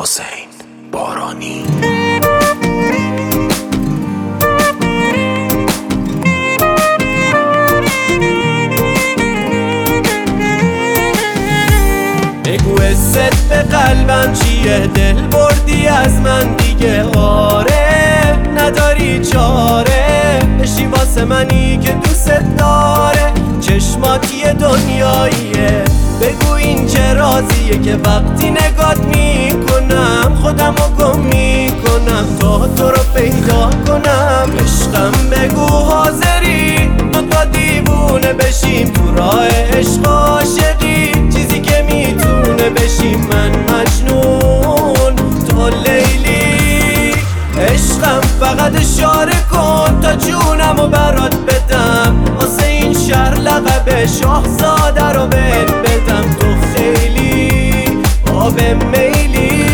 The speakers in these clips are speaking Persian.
حسین بارانی. بگو حست به قلبم چیه، دل بردی از من دیگه، آره نداری چاره، بشی واسه منی که دوست داره. چشمات یه دنیاییه، بگو این چه رازیه که وقتی نگات میکنم خودمو گم میکنم تا تو رو پیدا کنم. عشقم بگو حاضری دوتا دیوونه بشیم تو راه عشق عاشقی، چیزی که میتونه بشیم من مجنون تو لیلی. عشقم فقط اشاره کن تا جونمو برات بدم، واسه این شهر لقب شاهزاده رو بهت بدم. تو خیلی آب میلی.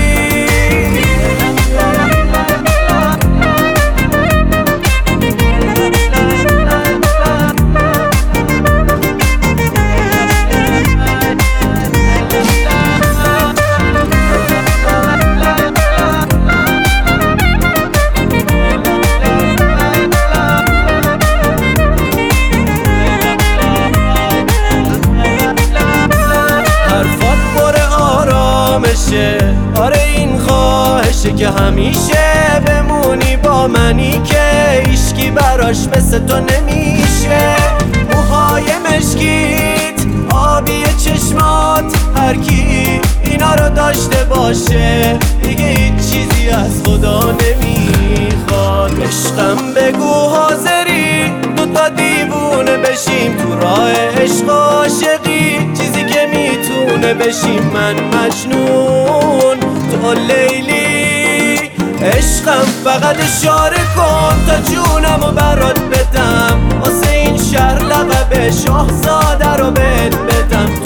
آره این خواهشه که همیشه بمونی با منی، که هیچکی براش مثل تو نمیشه. موهای مشکیت، آبی چشمات، هر کی اینا رو داشته باشه دیگه هیچ چیزی از خدا نمیخواد. عشقم بگو حاضری دوتا دیوونه بشیم تو راه عشق عاشقی، چیزی که میتونه بشیم من مجنون تو لیلی. عشقم فقط اشاره کن تا جونمو برات بدم، واسه این شهر لقب شاهزاده رو بهت بدم.